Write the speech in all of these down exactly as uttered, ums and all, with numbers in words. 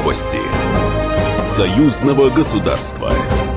Новости союзного государства.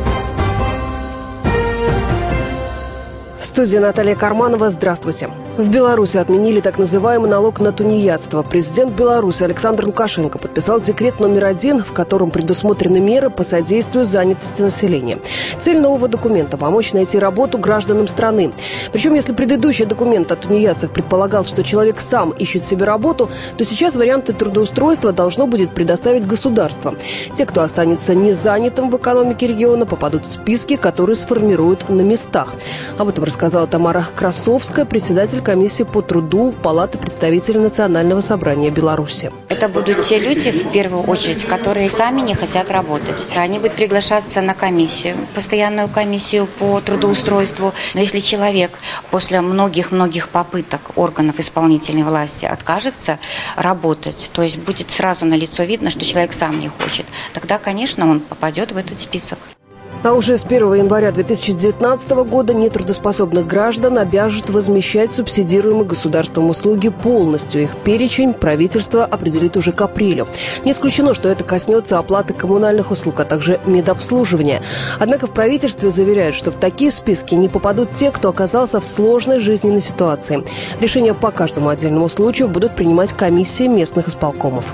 В студии Наталья Карманова. Здравствуйте. В Беларуси отменили так называемый налог на тунеядство. Президент Беларуси Александр Лукашенко подписал декрет номер один, в котором предусмотрены меры по содействию занятости населения. Цель нового документа – помочь найти работу гражданам страны. Причем, если предыдущий документ о тунеядцах предполагал, что человек сам ищет себе работу, то сейчас варианты трудоустройства должно будет предоставить государство. Те, кто останется незанятым в экономике региона, попадут в списки, которые сформируют на местах. Об этом рассказала Тамара Красовская, председатель комиссии по труду Палаты представителей Национального собрания Беларуси. Это будут те люди, в первую очередь, которые сами не хотят работать. Они будут приглашаться на комиссию, постоянную комиссию по трудоустройству. Но если человек после многих-многих попыток органов исполнительной власти откажется работать, то есть будет сразу налицо видно, что человек сам не хочет, тогда, конечно, он попадет в этот список. А уже с первого января две тысячи девятнадцатого года нетрудоспособных граждан обяжут возмещать субсидируемые государством услуги полностью. Их перечень правительство определит уже к апрелю. Не исключено, что это коснется оплаты коммунальных услуг, а также медобслуживания. Однако в правительстве заверяют, что в такие списки не попадут те, кто оказался в сложной жизненной ситуации. Решения по каждому отдельному случаю будут принимать комиссии местных исполкомов.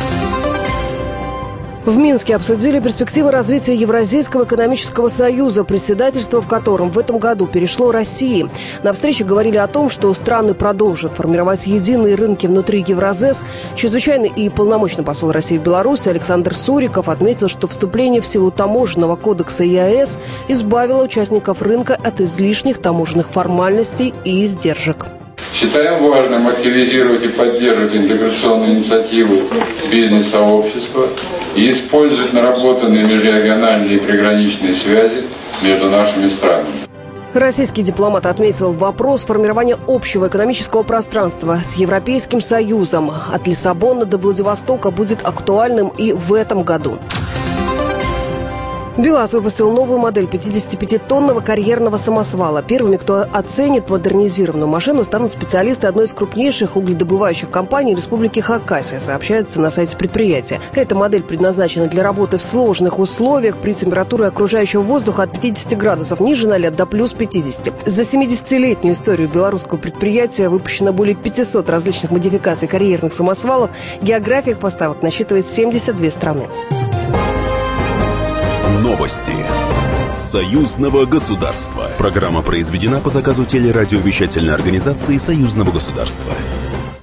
В Минске обсудили перспективы развития Евразийского экономического союза, председательство в котором в этом году перешло России. На встрече говорили о том, что страны продолжат формировать единые рынки внутри Евразэс. Чрезвычайный и полномочный посол России в Беларуси Александр Суриков отметил, что вступление в силу таможенного кодекса ЕАЭС избавило участников рынка от излишних таможенных формальностей и издержек. Считаем важным активизировать и поддерживать интеграционные инициативы бизнес-сообщества и использовать наработанные межрегиональные и приграничные связи между нашими странами. Российский дипломат отметил вопрос формирования общего экономического пространства с Европейским Союзом от Лиссабона до Владивостока будет актуальным и в этом году. БелАЗ выпустил новую модель пятидесятипятитонного карьерного самосвала. Первыми, кто оценит модернизированную машину, станут специалисты одной из крупнейших угледобывающих компаний Республики Хакасия, сообщается на сайте предприятия. Эта модель предназначена для работы в сложных условиях при температуре окружающего воздуха от пятидесяти градусов ниже ноля до плюс пятидесяти. За семидесятилетнюю историю белорусского предприятия выпущено более пятисот различных модификаций карьерных самосвалов. География их поставок насчитывает семьдесят две страны. Новости союзного государства. Программа произведена по заказу телерадиовещательной организации Союзного государства.